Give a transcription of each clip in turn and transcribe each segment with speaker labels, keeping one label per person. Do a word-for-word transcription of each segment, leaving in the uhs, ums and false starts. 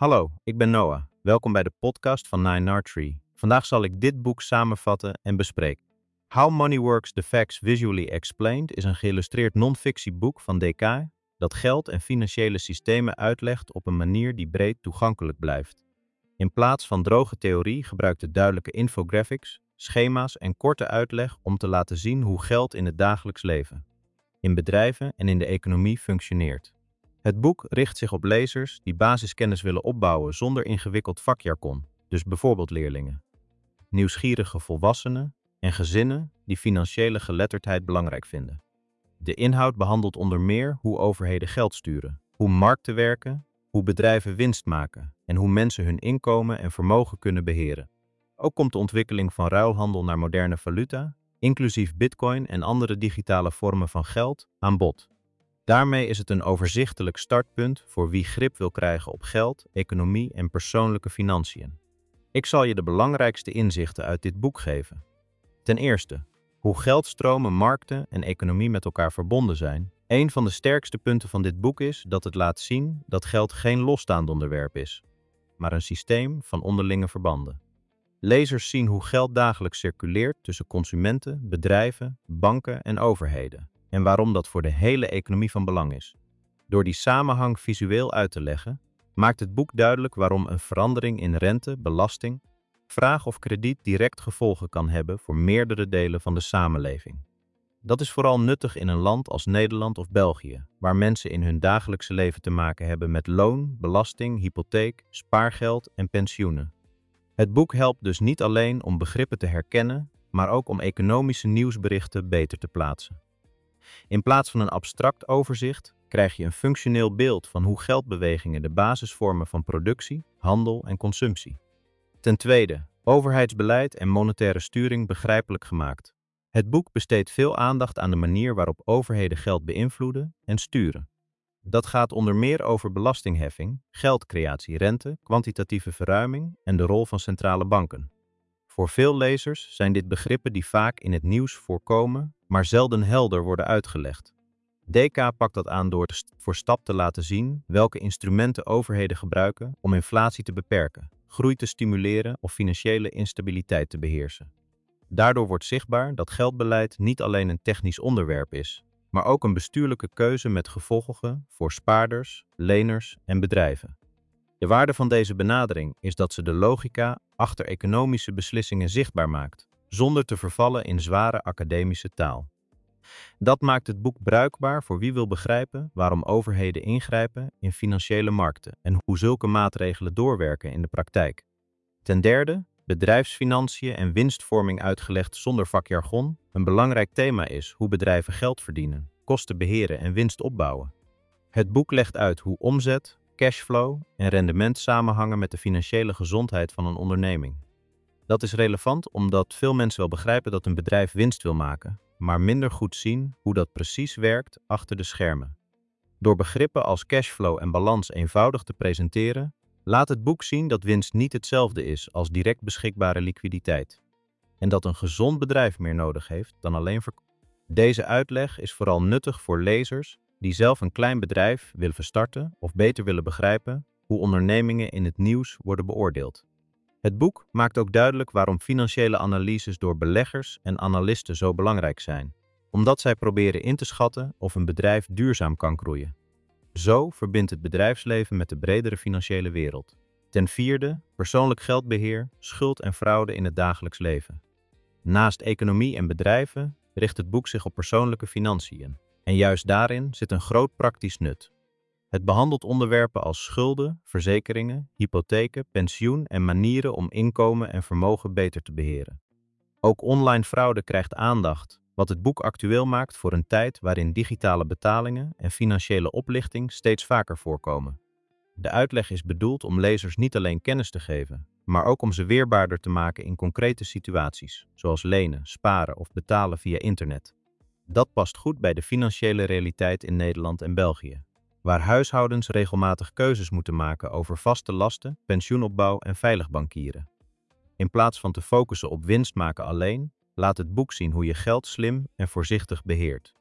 Speaker 1: Hallo, ik ben Noah. Welkom bij de podcast van Nine R Tree. Vandaag zal ik dit boek samenvatten en bespreken. How Money Works: The Facts Visually Explained is een geïllustreerd non-fictieboek van D K dat geld en financiële systemen uitlegt op een manier die breed toegankelijk blijft. In plaats van droge theorie gebruikt het duidelijke infographics, schema's en korte uitleg om te laten zien hoe geld in het dagelijks leven, in bedrijven en in de economie functioneert. Het boek richt zich op lezers die basiskennis willen opbouwen zonder ingewikkeld vakjargon, dus bijvoorbeeld leerlingen, nieuwsgierige volwassenen en gezinnen die financiële geletterdheid belangrijk vinden. De inhoud behandelt onder meer hoe overheden geld sturen, hoe markten werken, hoe bedrijven winst maken en hoe mensen hun inkomen en vermogen kunnen beheren. Ook komt de ontwikkeling van ruilhandel naar moderne valuta, inclusief bitcoin en andere digitale vormen van geld, aan bod. Daarmee is het een overzichtelijk startpunt voor wie grip wil krijgen op geld, economie en persoonlijke financiën. Ik zal je de belangrijkste inzichten uit dit boek geven. Ten eerste, hoe geldstromen, markten en economie met elkaar verbonden zijn. Een van de sterkste punten van dit boek is dat het laat zien dat geld geen losstaand onderwerp is, maar een systeem van onderlinge verbanden. Lezers zien hoe geld dagelijks circuleert tussen consumenten, bedrijven, banken en overheden, en waarom dat voor de hele economie van belang is. Door die samenhang visueel uit te leggen, maakt het boek duidelijk waarom een verandering in rente, belasting, vraag of krediet direct gevolgen kan hebben voor meerdere delen van de samenleving. Dat is vooral nuttig in een land als Nederland of België, waar mensen in hun dagelijkse leven te maken hebben met loon, belasting, hypotheek, spaargeld en pensioenen. Het boek helpt dus niet alleen om begrippen te herkennen, maar ook om economische nieuwsberichten beter te plaatsen. In plaats van een abstract overzicht krijg je een functioneel beeld van hoe geldbewegingen de basis vormen van productie, handel en consumptie. Ten tweede, overheidsbeleid en monetaire sturing begrijpelijk gemaakt. Het boek besteedt veel aandacht aan de manier waarop overheden geld beïnvloeden en sturen. Dat gaat onder meer over belastingheffing, geldcreatie, rente, kwantitatieve verruiming en de rol van centrale banken. Voor veel lezers zijn dit begrippen die vaak in het nieuws voorkomen, maar zelden helder worden uitgelegd. D K pakt dat aan door voor stap te laten zien welke instrumenten overheden gebruiken om inflatie te beperken, groei te stimuleren of financiële instabiliteit te beheersen. Daardoor wordt zichtbaar dat geldbeleid niet alleen een technisch onderwerp is, maar ook een bestuurlijke keuze met gevolgen voor spaarders, leners en bedrijven. De waarde van deze benadering is dat ze de logica achter economische beslissingen zichtbaar maakt, zonder te vervallen in zware academische taal. Dat maakt het boek bruikbaar voor wie wil begrijpen waarom overheden ingrijpen in financiële markten en hoe zulke maatregelen doorwerken in de praktijk. Ten derde, bedrijfsfinanciën en winstvorming uitgelegd zonder vakjargon. Een belangrijk thema is hoe bedrijven geld verdienen, kosten beheren en winst opbouwen. Het boek legt uit hoe omzet, cashflow en rendement samenhangen met de financiële gezondheid van een onderneming. Dat is relevant omdat veel mensen wel begrijpen dat een bedrijf winst wil maken, maar minder goed zien hoe dat precies werkt achter de schermen. Door begrippen als cashflow en balans eenvoudig te presenteren, laat het boek zien dat winst niet hetzelfde is als direct beschikbare liquiditeit, en dat een gezond bedrijf meer nodig heeft dan alleen verkoop. Deze uitleg is vooral nuttig voor lezers die zelf een klein bedrijf willen starten of beter willen begrijpen hoe ondernemingen in het nieuws worden beoordeeld. Het boek maakt ook duidelijk waarom financiële analyses door beleggers en analisten zo belangrijk zijn, omdat zij proberen in te schatten of een bedrijf duurzaam kan groeien. Zo verbindt het bedrijfsleven met de bredere financiële wereld. Ten vierde, persoonlijk geldbeheer, schuld en fraude in het dagelijks leven. Naast economie en bedrijven richt het boek zich op persoonlijke financiën. En juist daarin zit een groot praktisch nut. Het behandelt onderwerpen als schulden, verzekeringen, hypotheken, pensioen en manieren om inkomen en vermogen beter te beheren. Ook online fraude krijgt aandacht, wat het boek actueel maakt voor een tijd waarin digitale betalingen en financiële oplichting steeds vaker voorkomen. De uitleg is bedoeld om lezers niet alleen kennis te geven, maar ook om ze weerbaarder te maken in concrete situaties, zoals lenen, sparen of betalen via internet. Dat past goed bij de financiële realiteit in Nederland en België, waar huishoudens regelmatig keuzes moeten maken over vaste lasten, pensioenopbouw en veilig bankieren. In plaats van te focussen op winst maken alleen, laat het boek zien hoe je geld slim en voorzichtig beheert.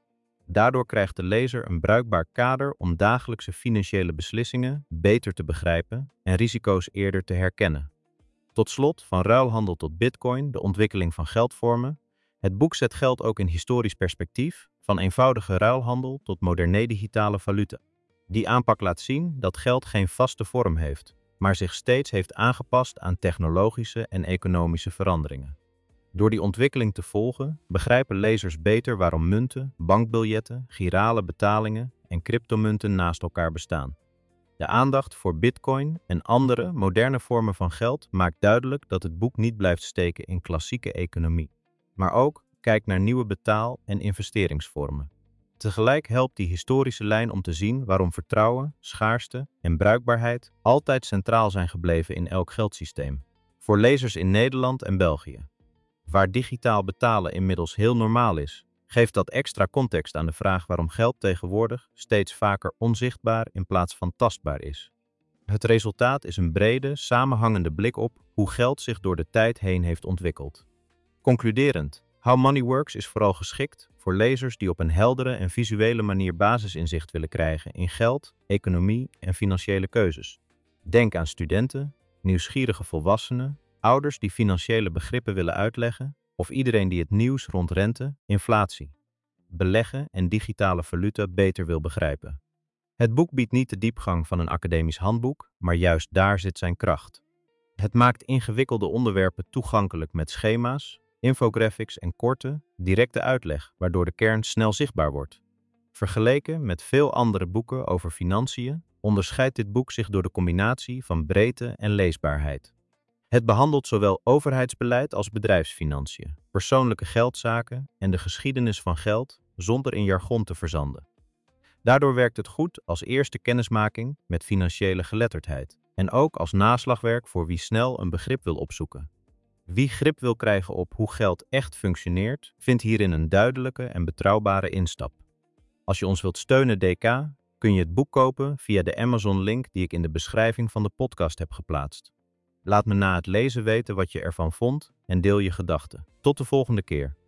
Speaker 1: Daardoor krijgt de lezer een bruikbaar kader om dagelijkse financiële beslissingen beter te begrijpen en risico's eerder te herkennen. Tot slot, van ruilhandel tot bitcoin, de ontwikkeling van geldvormen. Het boek zet geld ook in historisch perspectief, van eenvoudige ruilhandel tot moderne digitale valuta. Die aanpak laat zien dat geld geen vaste vorm heeft, maar zich steeds heeft aangepast aan technologische en economische veranderingen. Door die ontwikkeling te volgen, begrijpen lezers beter waarom munten, bankbiljetten, girale betalingen en cryptomunten naast elkaar bestaan. De aandacht voor bitcoin en andere, moderne vormen van geld maakt duidelijk dat het boek niet blijft steken in klassieke economie, maar ook kijkt naar nieuwe betaal- en investeringsvormen. Tegelijk helpt die historische lijn om te zien waarom vertrouwen, schaarste en bruikbaarheid altijd centraal zijn gebleven in elk geldsysteem. Voor lezers in Nederland en België, waar digitaal betalen inmiddels heel normaal is, geeft dat extra context aan de vraag waarom geld tegenwoordig steeds vaker onzichtbaar in plaats van tastbaar is. Het resultaat is een brede, samenhangende blik op hoe geld zich door de tijd heen heeft ontwikkeld. Concluderend, How Money Works is vooral geschikt voor lezers die op een heldere en visuele manier basisinzicht willen krijgen in geld, economie en financiële keuzes. Denk aan studenten, nieuwsgierige volwassenen, ouders die financiële begrippen willen uitleggen, of iedereen die het nieuws rond rente, inflatie, beleggen en digitale valuta beter wil begrijpen. Het boek biedt niet de diepgang van een academisch handboek, maar juist daar zit zijn kracht. Het maakt ingewikkelde onderwerpen toegankelijk met schema's, infographics en korte, directe uitleg, waardoor de kern snel zichtbaar wordt. Vergeleken met veel andere boeken over financiën, onderscheidt dit boek zich door de combinatie van breedte en leesbaarheid. Het behandelt zowel overheidsbeleid als bedrijfsfinanciën, persoonlijke geldzaken en de geschiedenis van geld zonder in jargon te verzanden. Daardoor werkt het goed als eerste kennismaking met financiële geletterdheid en ook als naslagwerk voor wie snel een begrip wil opzoeken. Wie grip wil krijgen op hoe geld echt functioneert, vindt hierin een duidelijke en betrouwbare instap. Als je ons wilt steunen D K, kun je het boek kopen via de Amazon-link die ik in de beschrijving van de podcast heb geplaatst. Laat me na het lezen weten wat je ervan vond en deel je gedachten. Tot de volgende keer.